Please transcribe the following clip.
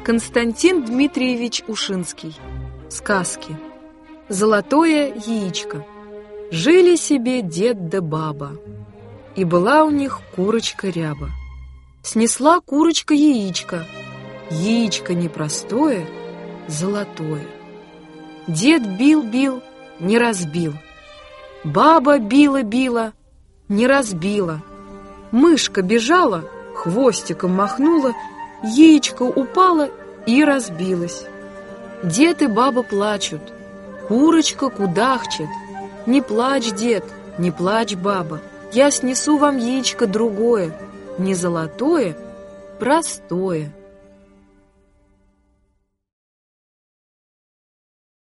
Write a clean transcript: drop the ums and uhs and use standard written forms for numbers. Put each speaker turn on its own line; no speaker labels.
Константин Дмитриевич Ушинский. Сказки. Золотое яичко. Жили себе дед да баба, и была у них курочка ряба. Снесла курочка яичко, яичко непростое, золотое. Дед бил-бил, не разбил. Баба била-била, не разбила. Мышка бежала, хвостиком махнула, яичко упало и разбилось. Дед и баба плачут, курочка кудахчет. Не плачь, дед, не плачь, баба, я снесу вам яичко другое, не золотое, простое.